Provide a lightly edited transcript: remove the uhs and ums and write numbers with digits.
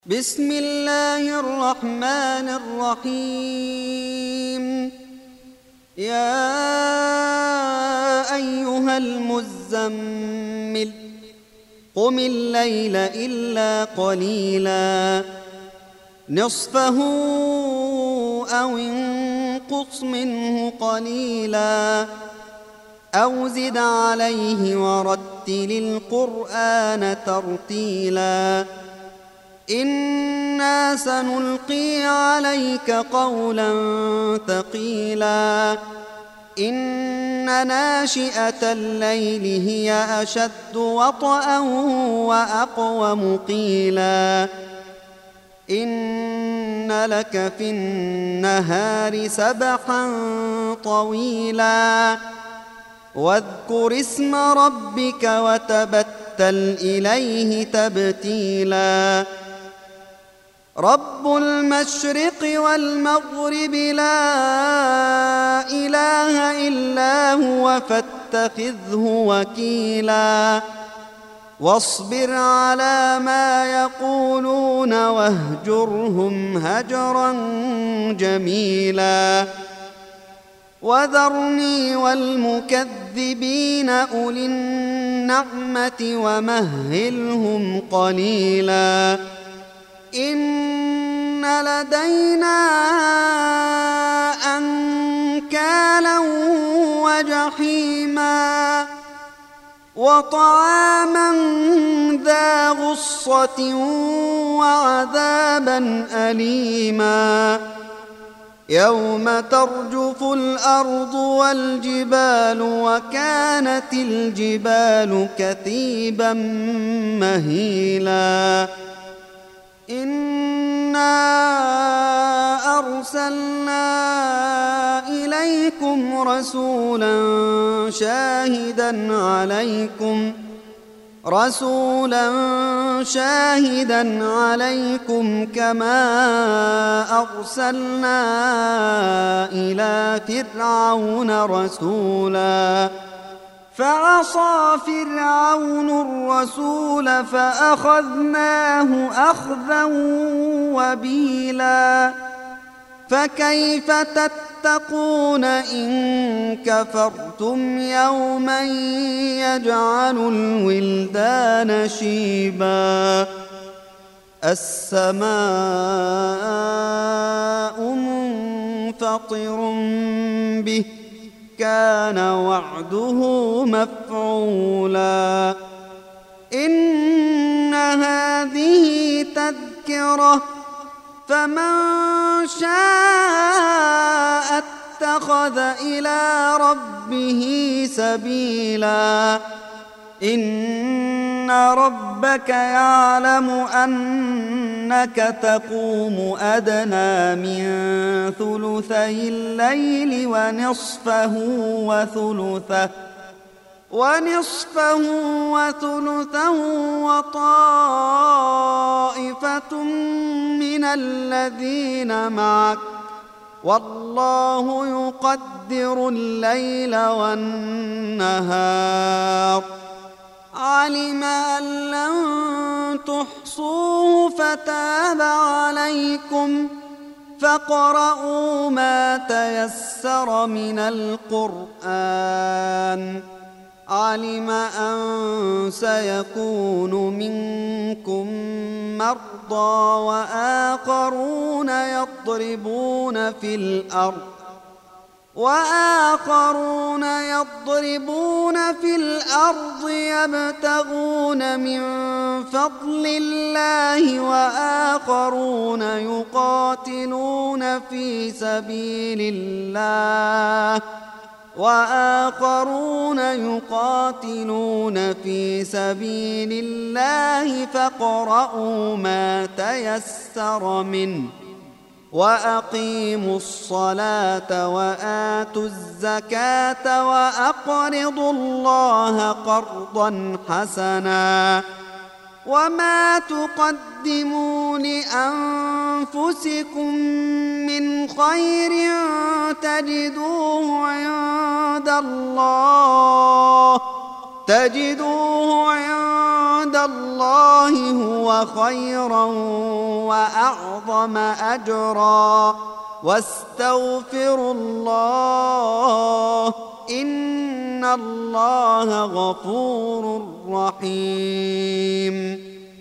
بسم الله الرحمن الرحيم. يا أيها المزمل قم الليل إلا قليلا نصفه أو انقص منه قليلا أو زد عليه ورتل القرآن ترتيلا إنا سنلقي عليك قولا ثقيلا إن ناشئة الليل هي أشد وطئا وأقوم قيلا إن لك في النهار سبحا طويلا واذكر اسم ربك وتبتل إليه تبتيلا رب المشرق والمغرب لا إله إلا هو فاتخذه وكيلا واصبر على ما يقولون واهجرهم هجرا جميلا وذرني والمكذبين أولي النعمة ومهلهم قليلا إن لدينا أنكالا وجحيما وطعاما ذا غصة وعذابا أليما يوم ترجف الأرض والجبال وكانت الجبال كثيبا مهيلا إنا أرسلنا إليكم رسولا شاهدا عليكم كما أرسلنا إلى فرعون رسولا فعصى فرعون الرسول فأخذناه أخذا وبيلا فكيف تتقون إن كفرتم يوما يجعل الولدان شيبا السماء منفطر به كان وعده مفعولا إن هذه تذكرة فمن شاء اتخذ إلى ربه سبيلا إن ربك يعلم أنك تقوم أدنى من ثلثي الليل ونصفه وثلثه وطائفة من الذين معك والله يقدر الليل والنهار علم أن لن تحصوه فتاب عليكم فاقرؤوا ما تيسر من القرآن علم أن سيكون منكم مرضى وآخرون يضربون في الأرض يبتغون من فضل الله وآخرون يقاتلون في سبيل الله فاقرؤوا ما تيسر منه وأقيموا الصلاة وآتوا الزكاة وأقرضوا الله قرضا حسنا وما تقدموا لأنفسكم من خير تجدوه تجدوه عند الله هو خيرا وأعظم أجرا واستغفروا الله إن الله غفور رحيم